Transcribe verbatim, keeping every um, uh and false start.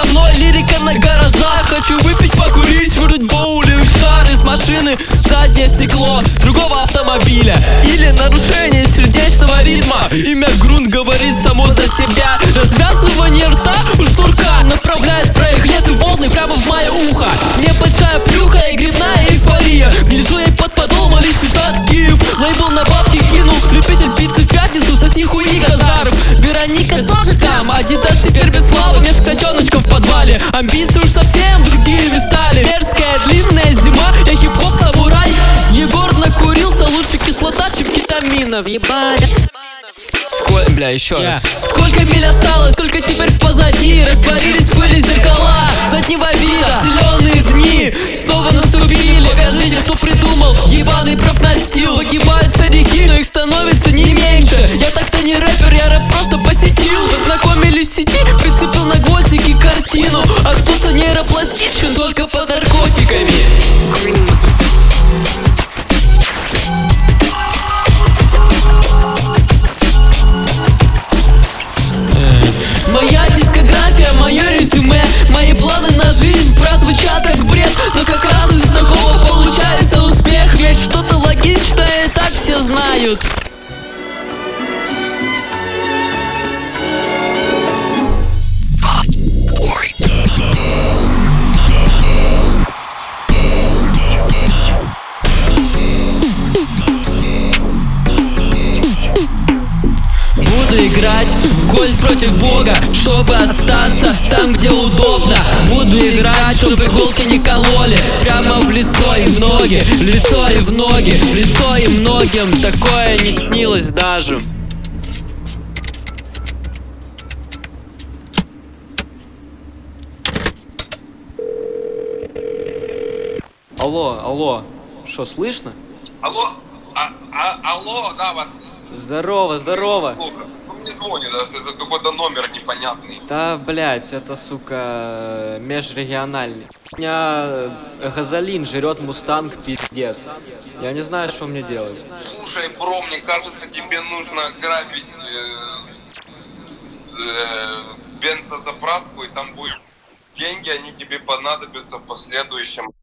со мной, лирика на гаражах. Хочу выпить, покурить, выруть боулинг шар из машины в заднее стекло другого автомобиля. Или нарушение сердечного ритма. Имя Грунт говорит само за себя. Развязывание рта у шнурка направляет проехлеты волны прямо в мое ухо. Небольшая плюха и грибная эйфория. Гляжу ей под подол, личный штат Киев. Лейбл на бабки кинул, любитель пиццы в пятницу, сосни хуи Газаров. Вероника тоже там, Адидас теперь без славы. Вместо котеночка в подвале, амбиции уж совсем другими стали. Мерзкая длинная зима, я хип-хоп самурай. Егор накурился, лучше кислота, чем кетаминов. Ебать. Сколько, бля, еще yeah. раз. Сколько миль осталось, сколько теперь позади. Растворились в пыли зеркала заднего вида. Зеленые дни снова наступили. Покажите, кто придумал ебаный профнастил. Погибают старики, но их становится не меньше. Я так-то не рэпер, я рэп просто посетил. Познакомились в сети, прицепил на гвоздики картину. А кто-то нейропластичен только под наркотиками. Моя дискография, мое резюме, мои планы на жизнь прозвучат как бред. Но как раз из такого получается успех. Ведь что-то логичное и так все знают. Буду играть в гольф против Бога, чтобы остаться там, где удобно. Буду играть, чтобы иголки не кололи прямо в лицо и в ноги, в лицо и в ноги, в лицо и многим такое не снилось даже. Алло, алло, что, слышно? Алло, а, а, алло, да, вас. Здорово, здорово. Плохо. Он мне звонит, это какой-то номер непонятный. Да, блять, это, сука, межрегиональный. Меня Газолин жрет Мустанг, пиздец. Я не знаю, что мне делать. Слушай, бро, мне кажется, тебе нужно грабить э, с, э, бензозаправку, и там будешь деньги, они тебе понадобятся в последующем.